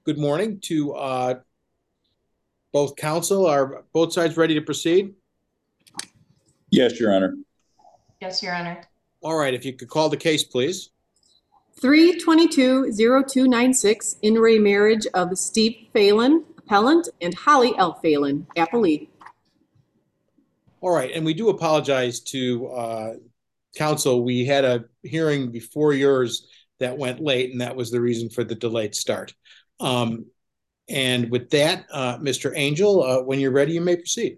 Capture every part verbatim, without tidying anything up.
good morning to uh, both counsel. Are both sides ready to proceed? Yes, Your Honor. Yes, Your Honor. All right, if you could call the case, please. three twenty-two oh two ninety-six, in re marriage of Steve Phelan, appellant, and Holly L. Phelan, appellee. All right, and we do apologize to uh, counsel. We had a hearing before yours that went late, and that was the reason for the delayed start. Um, and with that, uh, Mister Angel, uh, when you're ready, you may proceed.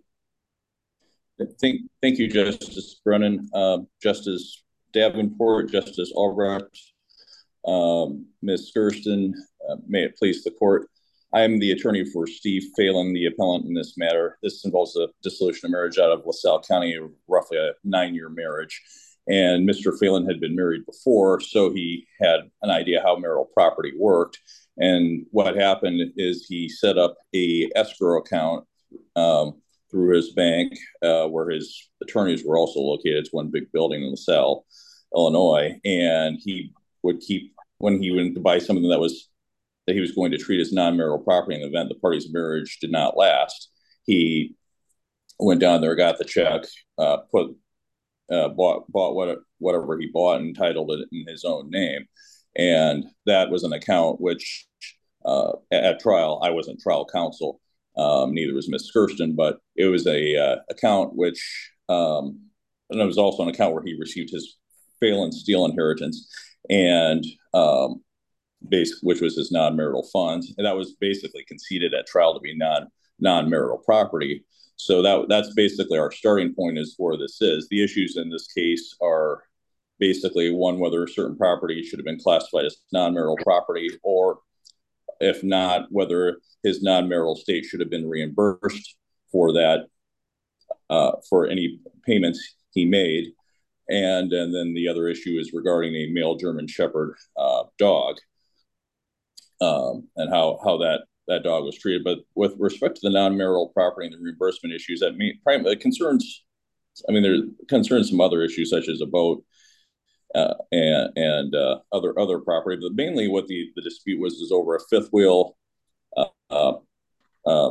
Thank, thank you, Justice Brennan, uh, Justice Davenport, Justice Albrecht, um, Miz Skirston, uh, may it please the court. I am the attorney for Steve Phelan, the appellant in this matter. This involves a dissolution of marriage out of LaSalle County, roughly a nine-year marriage. And Mister Phelan had been married before, so he had an idea how marital property worked. And what happened is he set up a escrow account um, through his bank, uh, where his attorneys were also located. It's one big building in LaSalle, Illinois. And he would keep, when he went to buy something that was that he was going to treat as non-marital property in the event the party's marriage did not last, he went down there, got the check, uh, put uh, bought bought what, whatever he bought and titled it in his own name. And that was an account which, uh, at trial, I wasn't trial counsel, um, neither was Miz Skirston, but it was a uh, account which, um, and it was also an account where he received his Phelan Steel inheritance, and um, base, which was his non-marital funds, and that was basically conceded at trial to be non non-marital property. So that that's basically our starting point as for this is. The issues in this case are basically one, whether a certain property should have been classified as non-marital property, or if not, whether his non-marital estate should have been reimbursed for that, uh, for any payments he made. And, and then the other issue is regarding a male German Shepherd uh, dog, um, and how how that that dog was treated. But with respect to the non-marital property and the reimbursement issues, that mean, primarily concerns, I mean, there concerns some other issues such as a boat uh, and and uh, other other property. But mainly what the, the dispute was is over a fifth wheel, uh, uh, uh,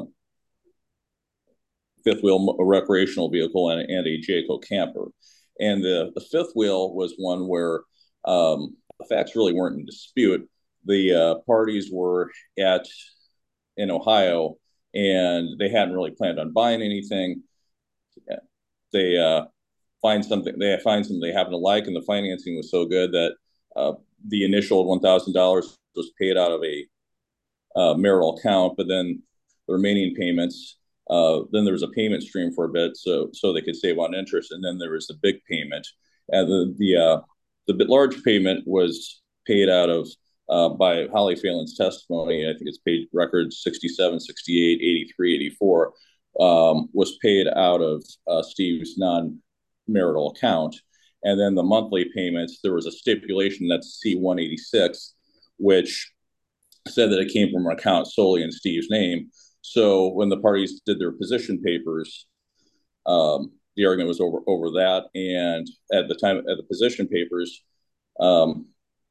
fifth wheel recreational vehicle and, and a Jayco camper. And the, the fifth wheel was one where um, the facts really weren't in dispute. The uh, parties were at in Ohio, and they hadn't really planned on buying anything. They uh, find something they find something they happen to like, and the financing was so good that uh, the initial one thousand dollars was paid out of a uh, marital account, but then the remaining payments. Uh, then there was a payment stream for a bit, so so they could save on interest, and then there was the big payment, and the the uh, the bit large payment was paid out of uh, by Holly Phelan's testimony. I think it's page records sixty-seven, sixty-eight, eighty-three, eighty-four, um, was paid out of uh, Steve's non-marital account, and then the monthly payments. There was a stipulation that's C one eighty-six, which said that it came from an account solely in Steve's name. So when the parties did their position papers, um, the argument was over over that. And at the time, at the position papers, um,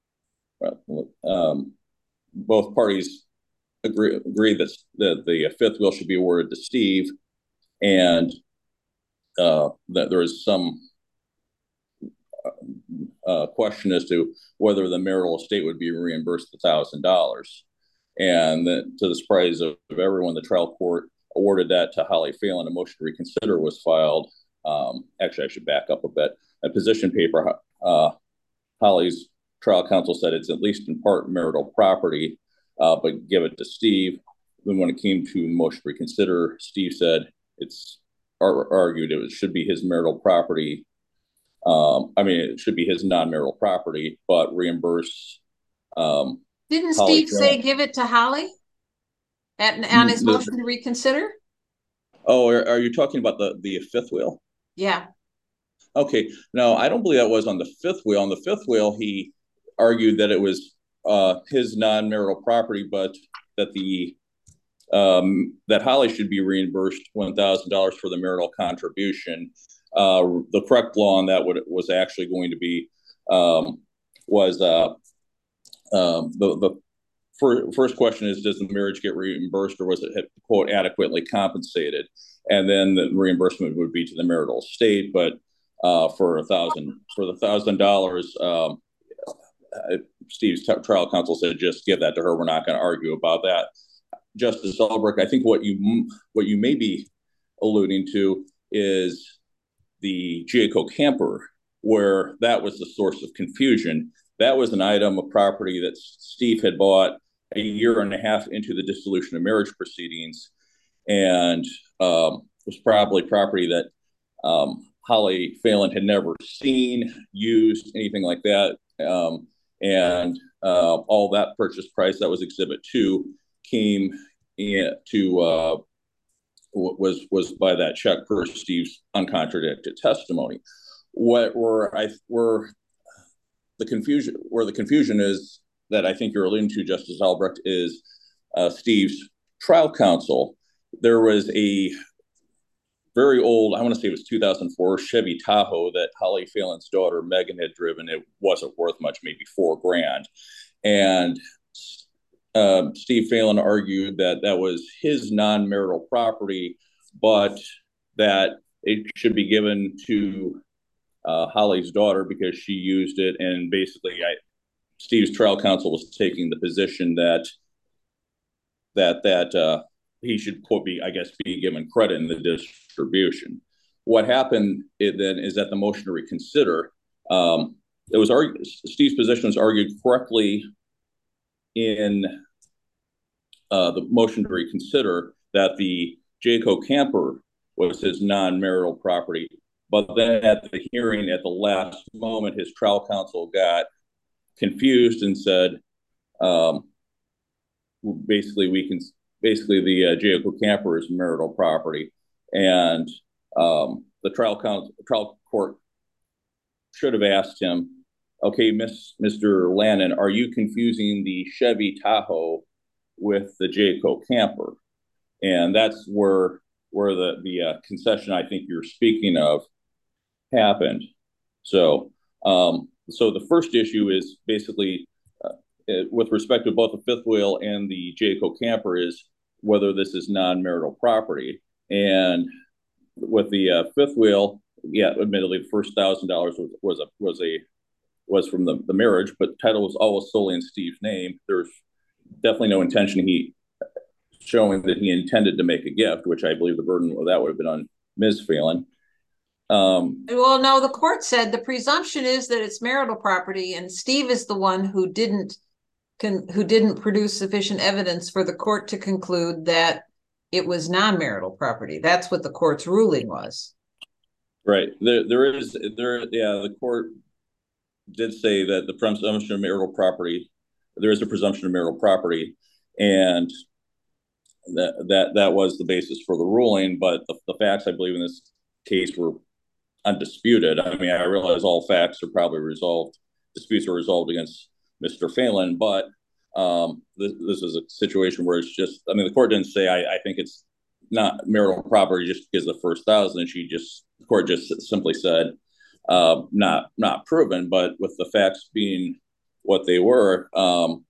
um, both parties agree, agreed that, that the fifth wheel should be awarded to Steve, and uh, that there is some uh, question as to whether the marital estate would be reimbursed the thousand dollars. And that, to the surprise of everyone, the trial court awarded that to Holly Phelan. A motion to reconsider was filed. Um, actually, I should back up a bit. A position paper, uh, Holly's trial counsel said it's at least in part marital property, uh, but give it to Steve. Then when it came to motion to reconsider, Steve said it's ar- argued it should be his marital property. Um, I mean, it should be his non-marital property, but reimburse um, Didn't Holly Steve Phelan. say give it to Holly at, on his motion to reconsider? Oh, are, are you talking about the, the fifth wheel? Yeah. Okay. No, I don't believe that was on the fifth wheel. On the fifth wheel, he argued that it was uh, his non-marital property, but that the um, that Holly should be reimbursed one thousand dollars for the marital contribution. Uh, the correct law on that would, was actually going to be um, was uh, um, the, the for, first question is, does the marriage get reimbursed, or was it, quote, adequately compensated? And then the reimbursement would be to the marital estate, but uh, for a thousand, for the thousand dollars, um, Steve's trial counsel said, just give that to her. We're not going to argue about that. Justice Albrecht, I think what you what you may be alluding to is the Jayco camper, where that was the source of confusion. That was an item of property that Steve had bought a year and a half into the dissolution of marriage proceedings, and um, was probably property that um, Holly Phelan had never seen, used, anything like that. Um, and uh, all that purchase price, that was Exhibit Two, came in to uh, was was by that check per Steve's uncontradicted testimony. What were I were the confusion where the confusion is that I think you're alluding to, Justice Albrecht, is uh, Steve's trial counsel. There was a very old, I want to say it was two thousand four Chevy Tahoe that Holly Phelan's daughter Megan had driven. It wasn't worth much, maybe four grand. And uh, Steve Phelan argued that that was his non-marital property, but that it should be given to uh, Holly's daughter because she used it. And basically, I, Steve's trial counsel was taking the position that that that uh, he should, quote, be, I guess, be given credit in the distribution. What happened it, then is that the motion to reconsider, um, it was argued, Steve's position was argued correctly in uh, the motion to reconsider that the Jayco camper was his non-marital property. But then at the hearing, at the last moment, his trial counsel got confused and said, um, basically, we can basically the uh, Jayco camper is marital property, and um, the trial counsel, trial court should have asked him, okay, Miss Mister Lannon, are you confusing the Chevy Tahoe with the Jayco camper? And that's where where the the uh, concession I think you're speaking of happened. So, um, so the first issue is basically uh, it, with respect to both the fifth wheel and the Jayco camper is whether this is non-marital property. And with the uh, fifth wheel, yeah, admittedly, the first thousand dollars was was a was a was from the, the marriage, but the title was always solely in Steve's name. There's definitely no intention he showing that he intended to make a gift, which I believe the burden of that would have been on Miz Phelan. Um, well, no, the court said the presumption is that it's marital property, and Steve is the one who didn't can who didn't produce sufficient evidence for the court to conclude that it was non-marital property. That's what the court's ruling was. Right. There, there is there. Yeah, the court did say that the presumption of marital property. There is a presumption of marital property, and that that that was the basis for the ruling. But the, the facts, I believe, in this case were undisputed. I mean, I realize all facts are probably resolved. Disputes are resolved against Mister Phelan, but um, this, this is a situation where it's just, I mean, the court didn't say, I, I think it's not marital property just because of the first thousand. She just, the court just simply said, uh, not, not proven, but with the facts being what they were, um,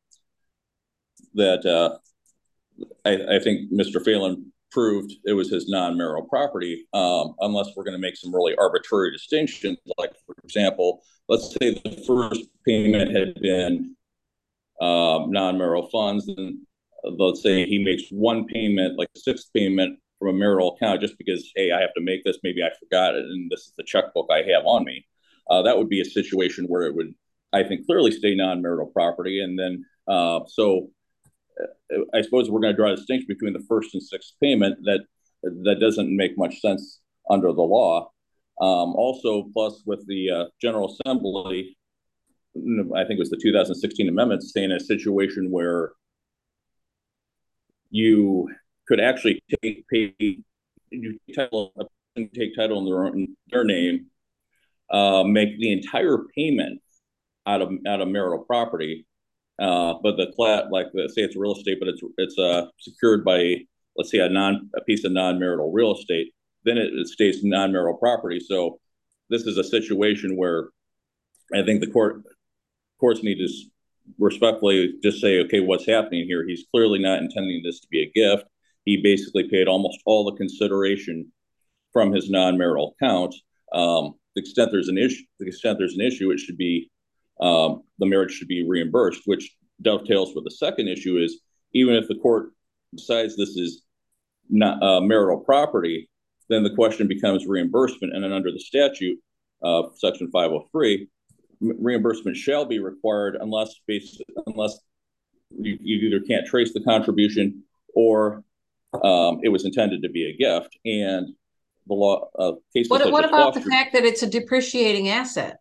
that uh, I, I think Mister Phelan proved it was his non-marital property, um, unless we're going to make some really arbitrary distinctions. Like, for example, let's say the first payment had been um, non-marital funds, and let's say he makes one payment, like a sixth payment from a marital account, just because, hey, I have to make this, maybe I forgot it, and this is the checkbook I have on me. Uh, that would be a situation where it would, I think, clearly stay non-marital property. And then, uh, so I suppose we're going to draw a distinction between the first and sixth payment that that doesn't make much sense under the law. Um, also, plus with the uh, General Assembly, I think it was the two thousand sixteen amendment, saying a situation where you could actually take pay you title take title in their own, their name, uh, make the entire payment out of out of marital property. Uh, but the plat, like say it's real estate, but it's it's uh, secured by, let's say, a non a piece of non-marital real estate, then it, it stays non-marital property. So this is a situation where I think the court courts need to respectfully just say, okay, what's happening here? He's clearly not intending this to be a gift. He basically paid almost all the consideration from his non-marital account. Um, the extent there's an issue, the extent there's an issue, it should be um, the marriage should be reimbursed, which dovetails with the second issue is even if the court decides this is not uh, marital property, then the question becomes reimbursement. And then under the statute, uh, section five oh three, reimbursement shall be required unless based, unless you, you either can't trace the contribution or um, it was intended to be a gift. And the law uh, cases What, such what as about Foster, the fact that it's a depreciating asset?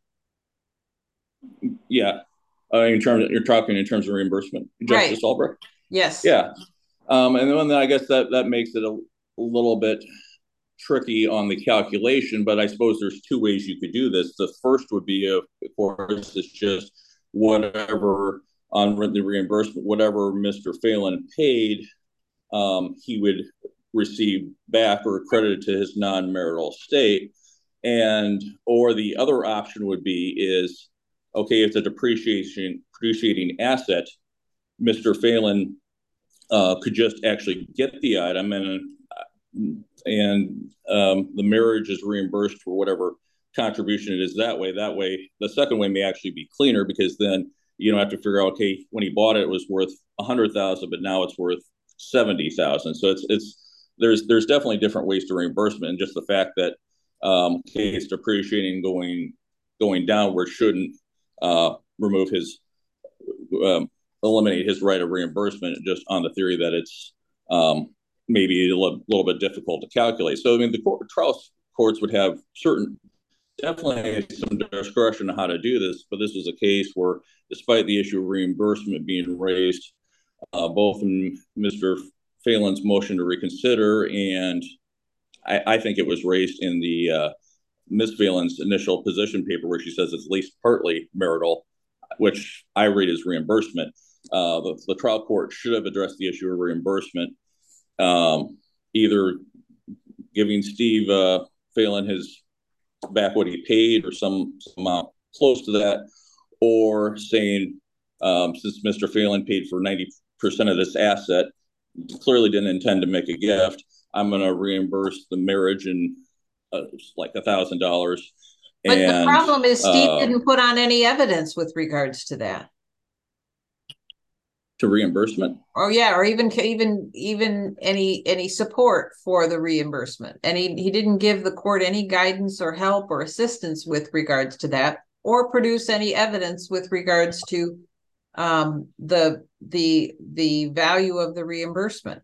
Yeah, uh, in terms of, you're talking in terms of reimbursement, Justice Right. Albrecht. Yes. Yeah, um, and then I guess that that makes it a, a little bit tricky on the calculation. But I suppose there's two ways you could do this. The first would be, of course, it's just whatever on the reimbursement, whatever Mister Phelan paid, um, he would receive back or credited to his non-marital estate. And or the other option would be is, okay, it's a depreciation depreciating asset, Mister Phelan uh, could just actually get the item and and um, the marriage is reimbursed for whatever contribution it is that way. That way, the second way may actually be cleaner because then you don't have to figure out, okay, when he bought it, it was worth a hundred thousand, but now it's worth seventy thousand. So it's it's there's there's definitely different ways to reimbursement, and just the fact that um, okay, it's depreciating going going downward shouldn't uh, remove his um, eliminate his right of reimbursement just on the theory that it's um, maybe a little, little bit difficult to calculate. So I mean, the court, trial courts would have certain definitely some discretion on how to do this, but this was a case where, despite the issue of reimbursement being raised, uh, both in Mister Phelan's motion to reconsider and I, I think it was raised in the uh, Miz Phelan's initial position paper where she says it's at least partly marital, which I read as reimbursement. Uh, the, the trial court should have addressed the issue of reimbursement, um, either giving Steve uh, Phelan his back what he paid or some, some amount close to that, or saying um, since Mister Phelan paid for ninety percent of this asset, clearly didn't intend to make a gift, I'm going to reimburse the marriage in uh, like a thousand dollars. But and, the problem is Steve uh, didn't put on any evidence with regards to that. To reimbursement? Oh yeah, or even even even any any support for the reimbursement. And he, he didn't give the court any guidance or help or assistance with regards to that, or produce any evidence with regards to um, the the the value of the reimbursement.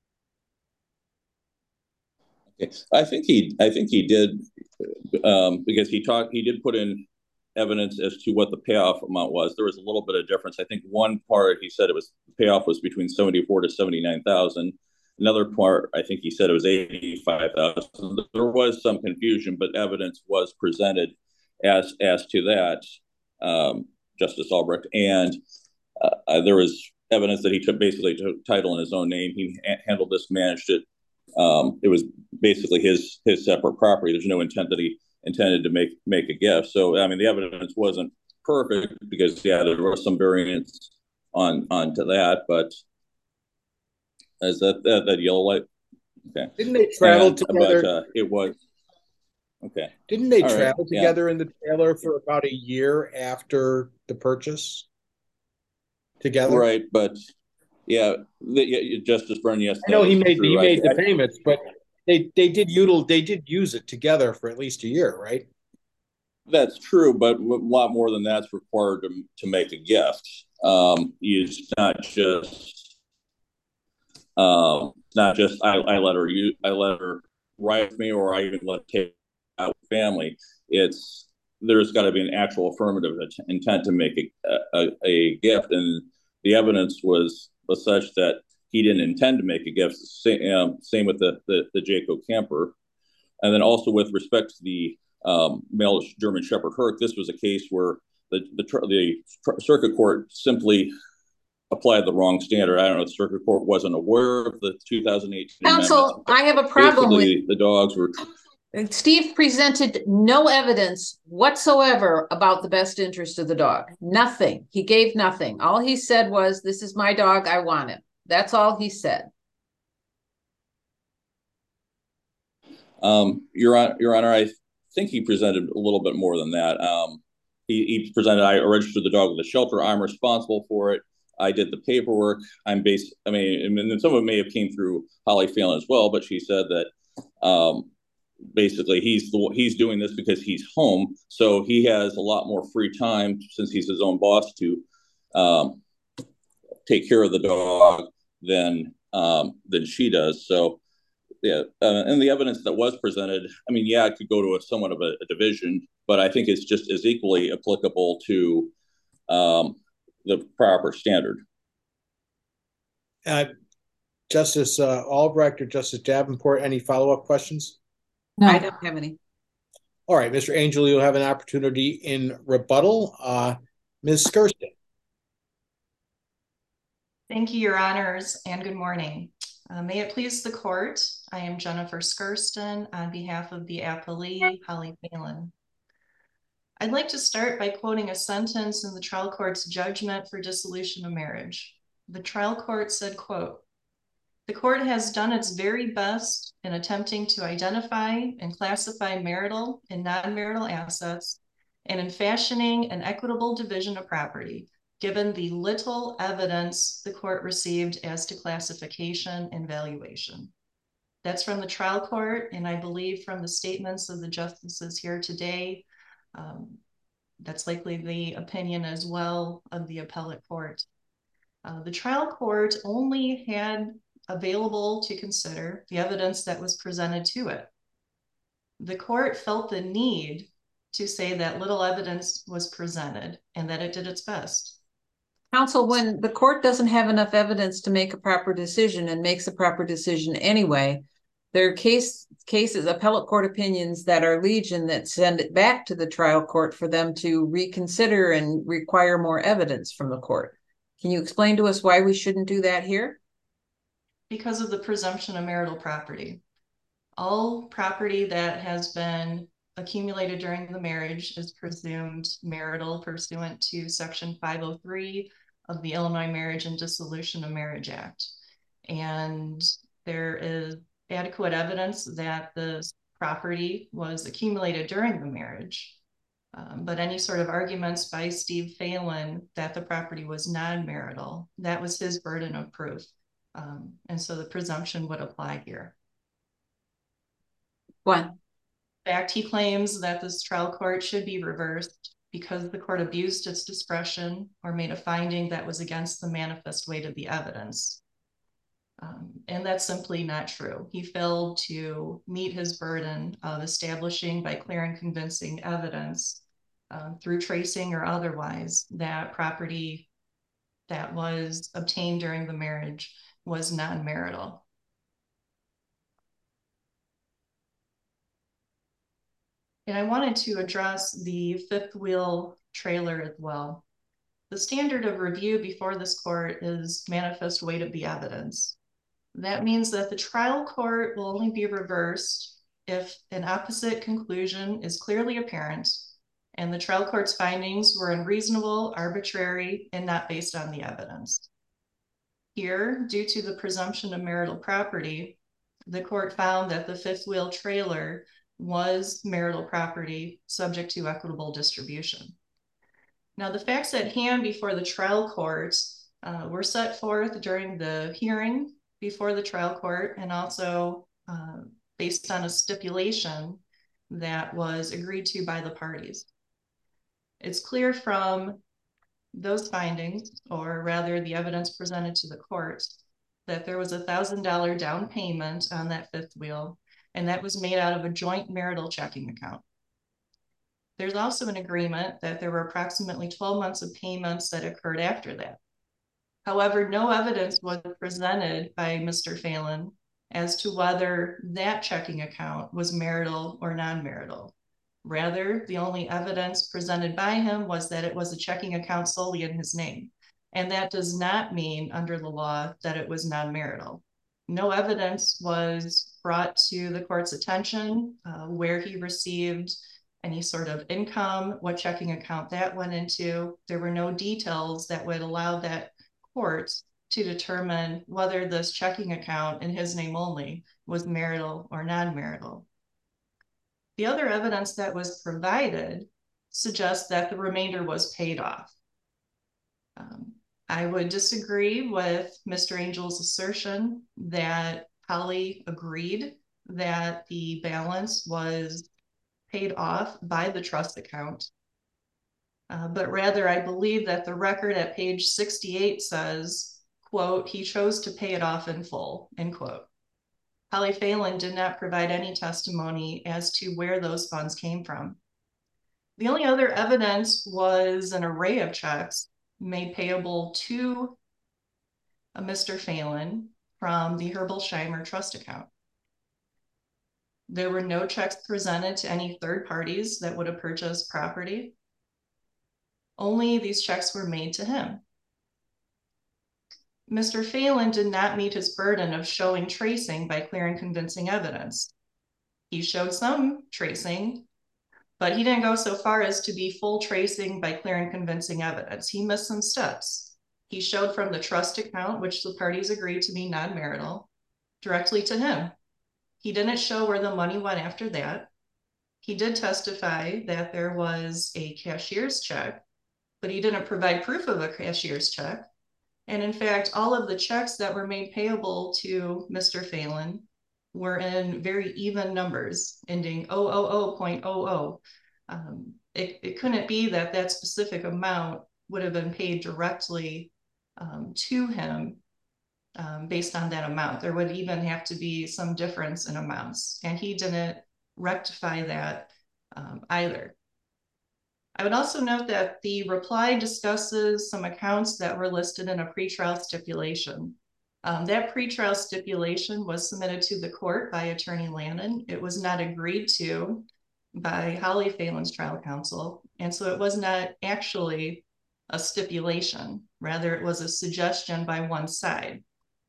I think he I think he did um, because he talked he did put in evidence as to what the payoff amount was. There was a little bit of difference. I think one part he said it was the payoff was between seventy-four to seventy-nine thousand. Another part I think he said it was eighty-five thousand. There was some confusion, but evidence was presented as as to that, um, Justice Albrecht, and uh, there was evidence that he took basically took title in his own name. He ha- handled this, managed it. Um, it was basically his his separate property. There's no intent that he intended to make make a gift. So I mean, the evidence wasn't perfect because yeah, there was some variance on onto that. But is that that, that yellow light? Okay. Didn't they travel and, together? But uh, it was okay. Didn't they All travel right. together yeah. in the trailer for about a year after the purchase? Together, right? But yeah, the, yeah Justice Brennan, yes, I know he made true. he made I, the I, payments, but they they did util they did use it together for at least a year, right? That's true, but a lot more than that's required to to make a gift. Um, it's not just um, not just I, I let her use I let her ride with me, or I even let her take out with family. It's there's got to be an actual affirmative intent to make a, a, a gift, and the evidence was, was such that he didn't intend to make a gift. Same, um, same with the, the the Jaco camper, and then also with respect to the um, male German Shepherd Herc, this was a case where the the, the circuit court simply applied the wrong standard. I don't know if the circuit court wasn't aware of the two thousand eighteen Counsel, I have a problem Basically, with the dogs were. Steve presented no evidence whatsoever about the best interest of the dog. Nothing. He gave nothing. All he said was, this is my dog, I want him. That's all he said. Um, Your Honor, Your Honor, I think he presented a little bit more than that. Um, he, he presented, I registered the dog with the shelter. I'm responsible for it. I did the paperwork. I'm based, I mean, and some of it may have came through Holly Phelan as well, but she said that um, basically he's the, he's doing this because he's home. So he has a lot more free time since he's his own boss to um, take care of the dog than, um, than she does. So, yeah, uh, and the evidence that was presented, I mean, yeah, it could go to a somewhat of a, a division, but I think it's just as equally applicable to um, the proper standard. Uh, Justice uh, Albrecht or Justice Davenport, any follow-up questions? No. I don't have any. All right, Mister Angel, you'll have an opportunity in rebuttal. Uh, Miz Skirston. Thank you, Your Honors, and good morning. Uh, may it please the court, I am Jennifer Skirston on behalf of the appellee, Holly Phelan. I'd like to start by quoting a sentence in the trial court's judgment for dissolution of marriage. The trial court said, quote, "The court has done its very best in attempting to identify and classify marital and non-marital assets and in fashioning an equitable division of property, given the little evidence the court received as to classification and valuation." That's from the trial court, and I believe from the statements of the justices here today, um, that's likely the opinion as well of the appellate court. Uh, the trial court only had available to consider the evidence that was presented to it. The court felt the need to say that little evidence was presented and that it did its best. Counsel, when the court doesn't have enough evidence to make a proper decision and makes a proper decision anyway, there are case, cases, appellate court opinions that are legion that send it back to the trial court for them to reconsider and require more evidence from the court. Can you explain to us why we shouldn't do that here? Because of the presumption of marital property. All property that has been accumulated during the marriage is presumed marital pursuant to Section five oh three of the Illinois Marriage and Dissolution of Marriage Act. And there is adequate evidence that the property was accumulated during the marriage. Um, but any sort of arguments by Steve Phelan that the property was non-marital, that was his burden of proof. Um, and so the presumption would apply here. One. In fact, he claims that this trial court should be reversed because the court abused its discretion or made a finding that was against the manifest weight of the evidence. Um, and that's simply not true. He failed to meet his burden of establishing by clear and convincing evidence um, through tracing or otherwise that property that was obtained during the marriage was non-marital. And I wanted to address the fifth wheel trailer as well. The standard of review before this court is manifest weight of the evidence. That means that the trial court will only be reversed if an opposite conclusion is clearly apparent and the trial court's findings were unreasonable, arbitrary, and not based on the evidence. Here, due to the presumption of marital property, the court found that the fifth wheel trailer was marital property subject to equitable distribution. Now, the facts at hand before the trial court uh, were set forth during the hearing before the trial court and also uh, based on a stipulation that was agreed to by the parties. It's clear from those findings, or rather the evidence presented to the court, that there was a one thousand dollar down payment on that fifth wheel, and that was made out of a joint marital checking account. There's also an agreement that there were approximately twelve months of payments that occurred after that. However, no evidence was presented by Mister Phelan as to whether that checking account was marital or non-marital. Rather, the only evidence presented by him was that it was a checking account solely in his name. And that does not mean under the law that it was non-marital. No evidence was brought to the court's attention uh, where he received any sort of income, what checking account that went into. There were no details that would allow that court to determine whether this checking account in his name only was marital or non-marital. The other evidence that was provided suggests that the remainder was paid off. Um, I would disagree with Mister Angel's assertion that Holly agreed that the balance was paid off by the trust account. Uh, but rather, I believe that the record at page sixty-eight says, quote, he chose to pay it off in full, end quote. Holly Phelan did not provide any testimony as to where those funds came from. The only other evidence was an array of checks made payable to a Mister Phelan from the Herbolzheimer trust account. There were no checks presented to any third parties that would have purchased property. Only these checks were made to him. Mister Phelan did not meet his burden of showing tracing by clear and convincing evidence. He showed some tracing, but he didn't go so far as to be full tracing by clear and convincing evidence. He missed some steps. He showed from the trust account, which the parties agreed to be non-marital, directly to him. He didn't show where the money went after that. He did testify that there was a cashier's check, but he didn't provide proof of a cashier's check. And in fact, all of the checks that were made payable to Mister Phelan were in very even numbers, ending zero zero zero point zero zero. Um, it, it couldn't be that that specific amount would have been paid directly um, to him um, based on that amount. There would even have to be some difference in amounts, and he didn't rectify that um, either. I would also note that the reply discusses some accounts that were listed in a pretrial stipulation. Um, that pretrial stipulation was submitted to the court by Attorney Lannon. It was not agreed to by Holly Phelan's trial counsel, and so it was not actually a stipulation. Rather, it was a suggestion by one side.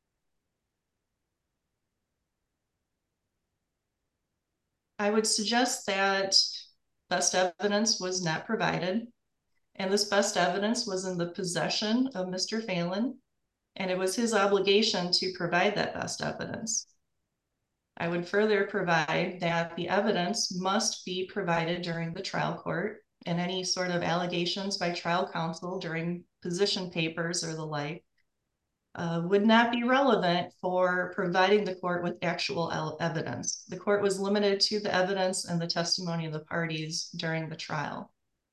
I would suggest that best evidence was not provided, and this best evidence was in the possession of Mister Phelan, and it was his obligation to provide that best evidence. I would further provide that the evidence must be provided during the trial court, and any sort of allegations by trial counsel during position papers or the like uh, would not be relevant for providing the court with actual evidence. The court was limited to the evidence and the testimony of the parties during the trial.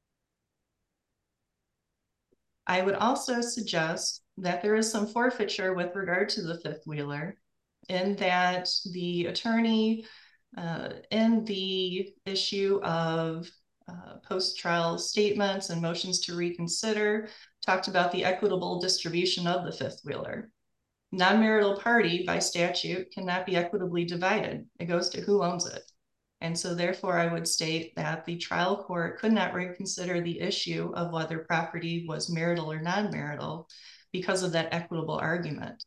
I would also suggest that there is some forfeiture with regard to the fifth wheeler, in that the attorney uh, in the issue of uh, post-trial statements and motions to reconsider talked about the equitable distribution of the fifth wheeler. Non-marital party by statute cannot be equitably divided. It goes to who owns it. And so therefore I would state that the trial court could not reconsider the issue of whether property was marital or non-marital because of that equitable argument.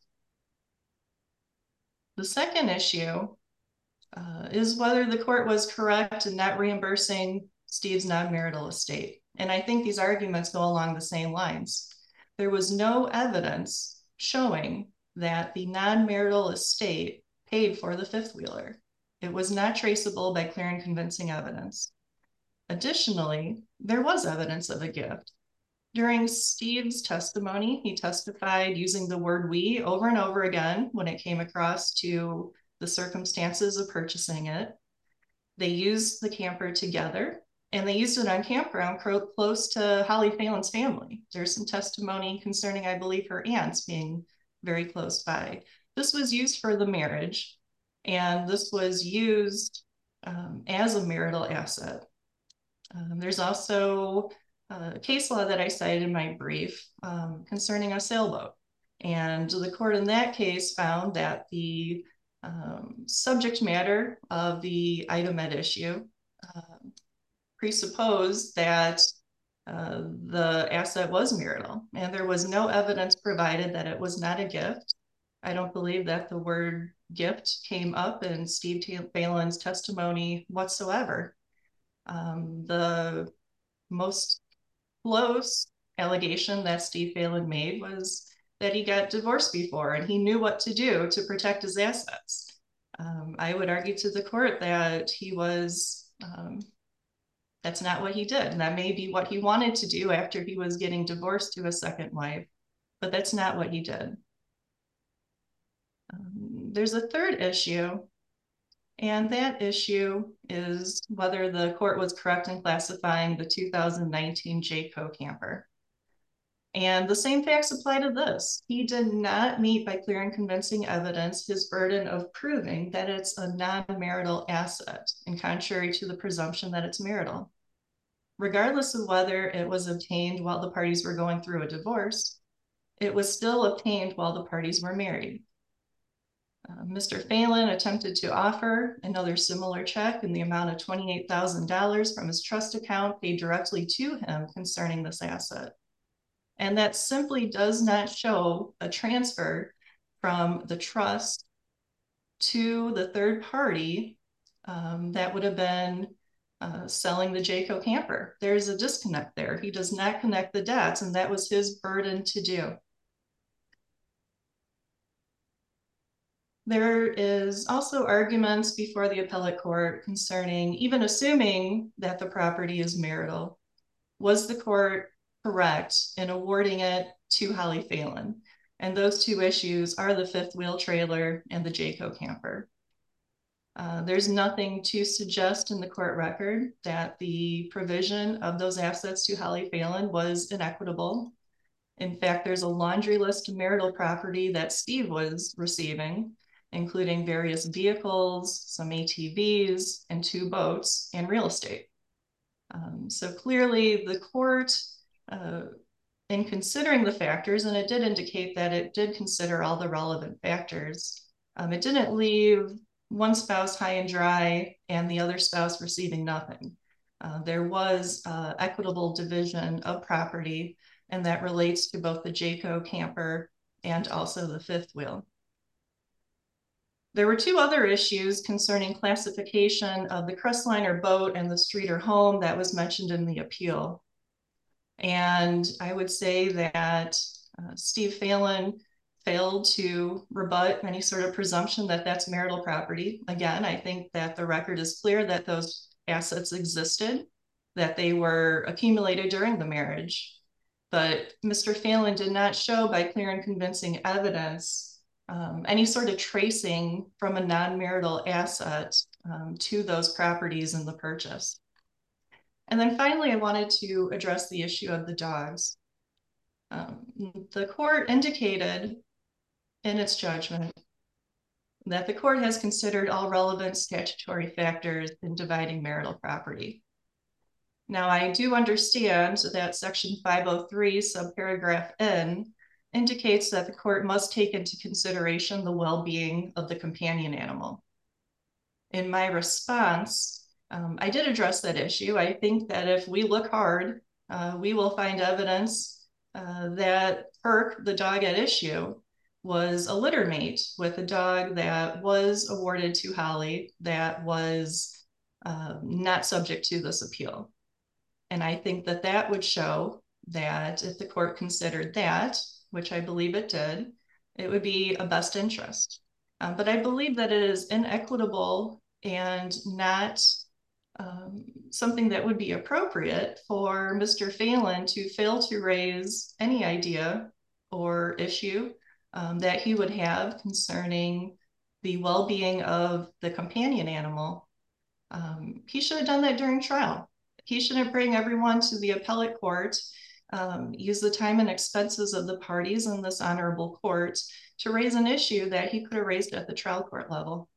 The second issue uh, is whether the court was correct in not reimbursing Steve's non-marital estate. And I think these arguments go along the same lines. There was no evidence showing that the non-marital estate paid for the fifth wheeler. It was not traceable by clear and convincing evidence. Additionally, there was evidence of a gift. During Steve's testimony, he testified using the word we over and over again when it came across to the circumstances of purchasing it. They used the camper together, and they used it on campground close to Holly Phelan's family. There's some testimony concerning, I believe, her aunts being very close by. This was used for the marriage, and this was used um, as a marital asset. Um, there's also a case law that I cited in my brief um, concerning a sailboat. And the court in that case found that the um, subject matter of the item at issue uh, presupposed that uh, the asset was marital, and there was no evidence provided that it was not a gift. I don't believe that the word gift came up in Steve Phelan's testimony whatsoever. Um, the most close allegation that Steve Phelan made was that he got divorced before and he knew what to do to protect his assets. Um, I would argue to the court that he was, um, that's not what he did. And that may be what he wanted to do after he was getting divorced to a second wife, but that's not what he did. Um, there's a third issue, and that issue is whether the court was correct in classifying the two thousand nineteen Jayco camper. And the same facts apply to this. He did not meet by clear and convincing evidence his burden of proving that it's a non-marital asset, and contrary to the presumption that it's marital. Regardless of whether it was obtained while the parties were going through a divorce, it was still obtained while the parties were married. Uh, Mister Phelan attempted to offer another similar check in the amount of twenty-eight thousand dollars from his trust account paid directly to him concerning this asset. And that simply does not show a transfer from the trust to the third party um, that would have been uh, selling the Jayco camper. There's a disconnect there. He does not connect the dots, and that was his burden to do. There is also arguments before the appellate court concerning, even assuming that the property is marital, was the court correct in awarding it to Holly Phelan? And those two issues are the fifth wheel trailer and the Jayco camper. Uh, there's nothing to suggest in the court record that the provision of those assets to Holly Phelan was inequitable. In fact, there's a laundry list of marital property that Steve was receiving, including various vehicles, some A T Vs, and two boats, and real estate. Um, so clearly the court, uh, in considering the factors, and it did indicate that it did consider all the relevant factors, um, it didn't leave one spouse high and dry and the other spouse receiving nothing. Uh, there was uh, equitable division of property, and that relates to both the Jayco camper and also the fifth wheel. There were two other issues concerning classification of the Crestliner boat and the Streeter home that was mentioned in the appeal. And I would say that uh, Steve Phelan failed to rebut any sort of presumption that that's marital property. Again, I think that the record is clear that those assets existed, that they were accumulated during the marriage. But Mister Phelan did not show by clear and convincing evidence um, any sort of tracing from a non-marital asset um, to those properties in the purchase. And then finally, I wanted to address the issue of the dogs. Um, the court indicated in its judgment that the court has considered all relevant statutory factors in dividing marital property. Now, I do understand that Section five oh three, subparagraph N, indicates that the court must take into consideration the well-being of the companion animal. In my response, um, I did address that issue. I think that if we look hard, uh, we will find evidence uh, that Perk, the dog at issue, was a litter mate with a dog that was awarded to Holly that was uh, not subject to this appeal. And I think that that would show that if the court considered that, which I believe it did, it would be a best interest. Um, but I believe that it is inequitable and not um, something that would be appropriate for Mister Phelan to fail to raise any idea or issue um, that he would have concerning the well-being of the companion animal. Um, he should have done that during trial. He shouldn't bring everyone to the appellate court, um, use the time and expenses of the parties in this honorable court to raise an issue that he could have raised at the trial court level.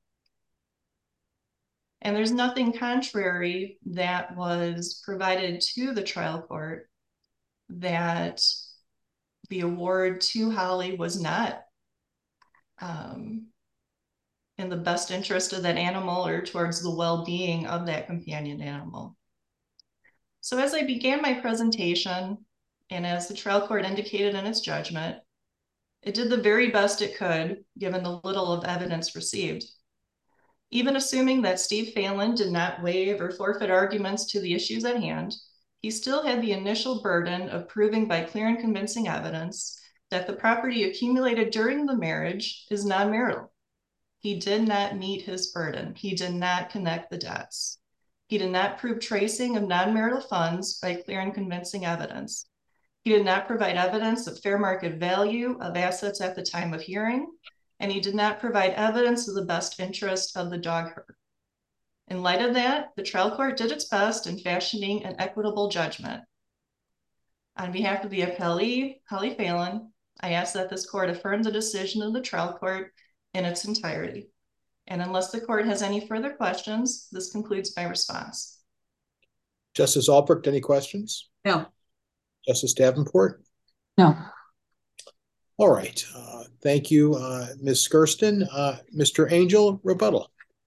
And there's nothing contrary that was provided to the trial court that the award to Holly was not um, in the best interest of that animal or towards the well-being of that companion animal. So as I began my presentation, and as the trial court indicated in its judgment, It did the very best it could, given the little of evidence received. Even assuming that Steve Phelan did not waive or forfeit arguments to the issues at hand, he still had the initial burden of proving by clear and convincing evidence that the property accumulated during the marriage is non-marital. He did not meet his burden. He did not connect the dots. He did not prove tracing of non-marital funds by clear and convincing evidence. He did not provide evidence of fair market value of assets at the time of hearing, and he did not provide evidence of the best interest of the dog herd. In light of that, the trial court did its best in fashioning an equitable judgment. On behalf of the appellee, Holly Phelan, I ask that this court affirm the decision of the trial court in its entirety. And unless the court has any further questions, this concludes my response. Justice Albrecht, any questions? No. Justice Davenport? No. All right. Uh, thank you, uh, Miz Skirston. Uh, Mister Angel, rebuttal.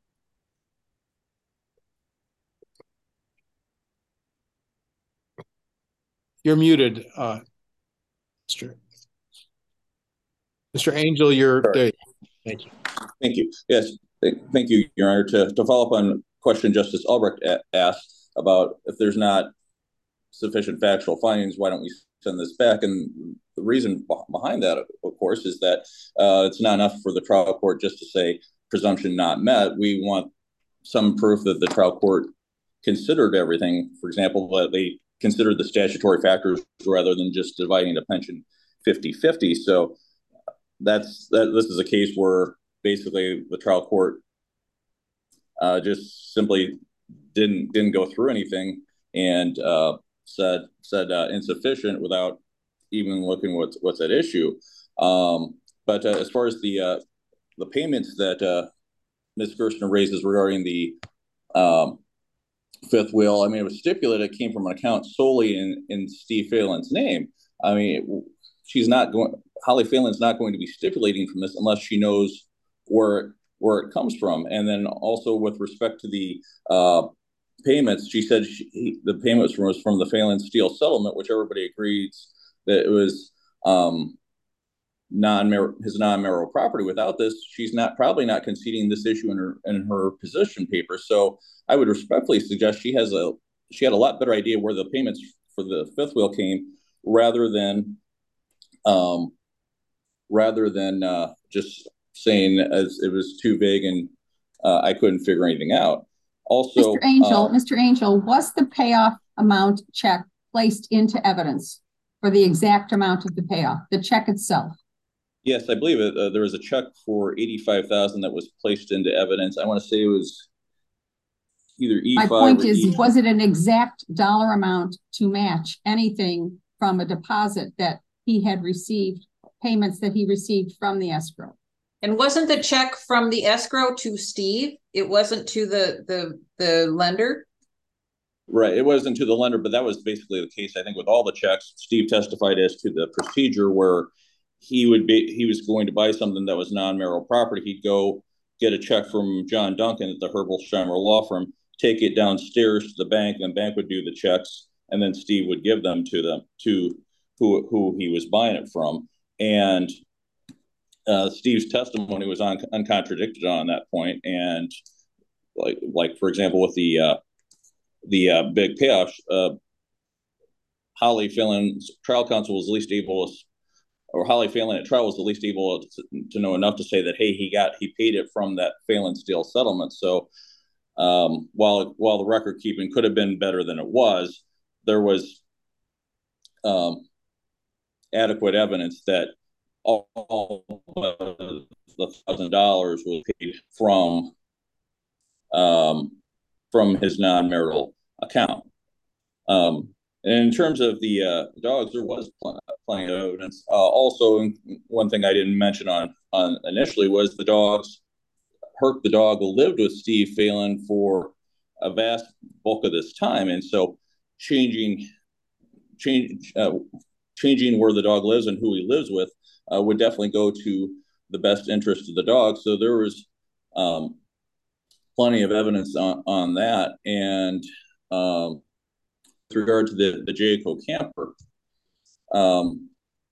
You're muted, uh, Mister Mister Angel, you're there. Thank you. Thank you. Yes, th thank you, Your Honor. To, to follow up on a question Justice Albrecht asked about if there's not sufficient factual findings, why don't we send this back? And the reason behind that, of course, is that uh, it's not enough for the trial court just to say presumption not met. We want some proof that the trial court considered everything. For example, that they considered the statutory factors rather than just dividing the pension fifty fifty. So that's that. This is a case where basically the trial court uh, just simply didn't didn't go through anything and uh, said said uh, insufficient without even looking what's what's at issue. Um, but uh, as far as the uh, the payments that uh, Miz Gerstner raises regarding the um, fifth will, I mean, it was stipulated it came from an account solely in in Steve Phelan's name. I mean, she's not going. Holly Phelan's not going to be stipulating from this unless she knows where where it comes from. And then also with respect to the uh, payments, she said she, he, the payments was from the Phelan Steel settlement, which everybody agrees that it was um, non his non-marital property. Without this, she's not probably not conceding this issue in her in her position paper. So I would respectfully suggest she has a she had a lot better idea where the payments for the fifth will came, rather than um, rather than uh, just saying as it was too vague and uh, I couldn't figure anything out. Also, Mister Angel, uh, Mister Angel, was the payoff amount check placed into evidence for the exact amount of the payoff, the check itself? Yes, I believe it. Uh, there was a check for eighty-five thousand that was placed into evidence. I want to say it was either E five. My point or is, E five. Was it an exact dollar amount to match anything from a deposit that he had received, payments that he received from the escrow? And wasn't the check from the escrow to Steve? It wasn't to the the the lender? Right. It wasn't to the lender, but that was basically the case, I think, with all the checks. Steve testified as to the procedure where he would be he was going to buy something that was non-marital property. He'd go get a check from John Duncan at the Herbolsheimer law firm, take it downstairs to the bank, and the bank would do the checks, and then Steve would give them to them to who who he was buying it from. And uh, Steve's testimony was un- uncontradicted on that point. And like like for example, with the uh, the uh, big payoffs, uh, Holly Phelan's trial counsel was at least able to, or Holly Phelan at trial was at least able to, to know enough to say that, hey, he got, he paid it from that Phelan Steel settlement. So um, while, while the record keeping could have been better than it was, there was um, adequate evidence that all, all the thousand dollars was paid from, um, from his non-marital account. Um, and in terms of the uh, dogs, there was pl- plenty of evidence. Uh, also, one thing I didn't mention on, on initially was the dogs. Herc, the dog, lived with Steve Phelan for a vast bulk of this time, and so changing, change, uh, changing where the dog lives and who he lives with uh, would definitely go to the best interest of the dog. So there was um, plenty of evidence on, on that, and. Um, With regard to the, the Jayco camper, um,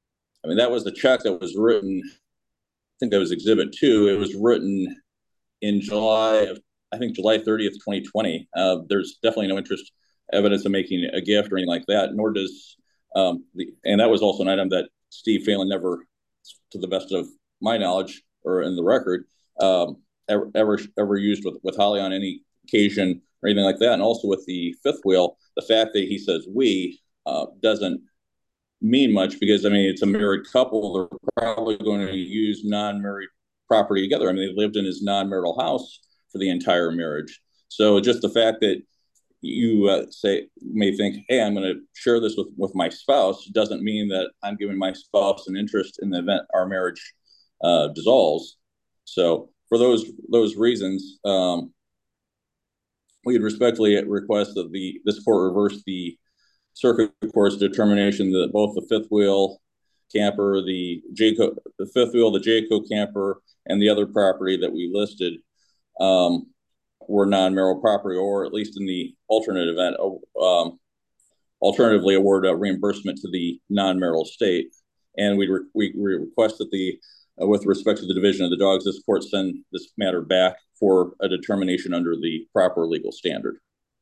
I mean, that was the check that was written, I think that was Exhibit two. It was written in July of, I think July thirtieth, twenty twenty. Uh, there's definitely no interest evidence of making a gift or anything like that, nor does, um, the, and that was also an item that Steve Phelan never, to the best of my knowledge or in the record, um, ever, ever, ever used with, with Holly on any occasion or anything like that. And also with the fifth wheel, the fact that he says we uh, doesn't mean much, because I mean, it's a married couple. They're probably going to use non-married property together. I mean, they lived in his non-marital house for the entire marriage. So just the fact that you uh, say may think, hey, I'm going to share this with, with my spouse, doesn't mean that I'm giving my spouse an interest in the event our marriage uh, dissolves. So for those those reasons, um, we would respectfully request that the this court reverse the circuit court's determination that both the fifth wheel camper, the Jayco, the fifth wheel, the Jayco camper, and the other property that we listed um, were non-marital property, or at least in the alternate event, um, alternatively award a reimbursement to the non-marital state. And we, re we, we request that the, uh, with respect to the division of the dogs, this court send this matter back for a determination under the proper legal standard.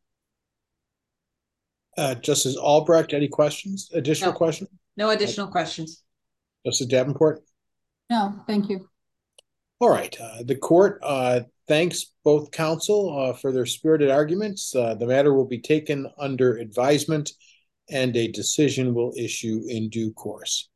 Uh, Justice Albrecht, any questions? Additional No. questions? No additional questions. Justice Davenport? No, thank you. All right. Uh, the court uh, thanks both counsel uh, for their spirited arguments. Uh, the matter will be taken under advisement and a decision will issue in due course.